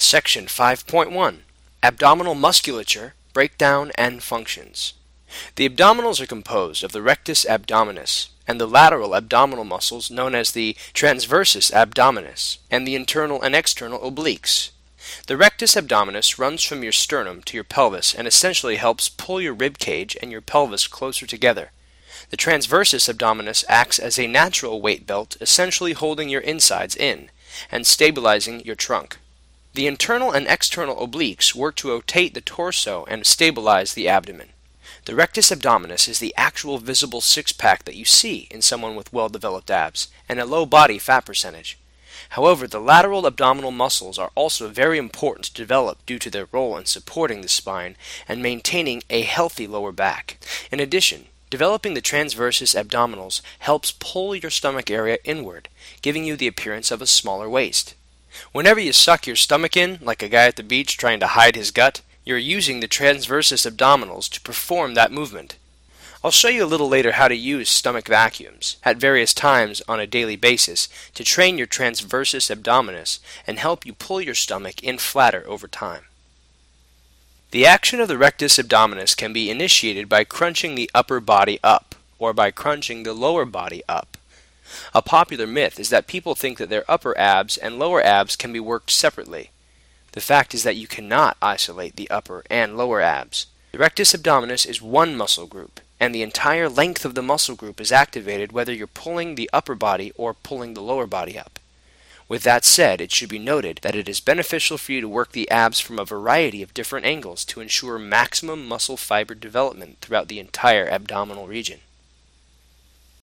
Section 5.1 Abdominal Musculature, Breakdown and Functions. The abdominals are composed of the rectus abdominis and the lateral abdominal muscles known as the transversus abdominis and the internal and external obliques. The rectus abdominis runs from your sternum to your pelvis and essentially helps pull your rib cage and your pelvis closer together. The transversus abdominis acts as a natural weight belt, essentially holding your insides in and stabilizing your trunk. The internal and external obliques work to rotate the torso and stabilize the abdomen. The rectus abdominis is the actual visible six-pack that you see in someone with well-developed abs and a low body fat percentage. However, the lateral abdominal muscles are also very important to develop due to their role in supporting the spine and maintaining a healthy lower back. In addition, developing the transversus abdominals helps pull your stomach area inward, giving you the appearance of a smaller waist. Whenever you suck your stomach in, like a guy at the beach trying to hide his gut, you're using the transversus abdominals to perform that movement. I'll show you a little later how to use stomach vacuums at various times on a daily basis to train your transversus abdominis and help you pull your stomach in flatter over time. The action of the rectus abdominis can be initiated by crunching the upper body up or by crunching the lower body up. A popular myth is that people think that their upper abs and lower abs can be worked separately. The fact is that you cannot isolate the upper and lower abs. The rectus abdominis is one muscle group, and the entire length of the muscle group is activated whether you're pulling the upper body or pulling the lower body up. With that said, it should be noted that it is beneficial for you to work the abs from a variety of different angles to ensure maximum muscle fiber development throughout the entire abdominal region.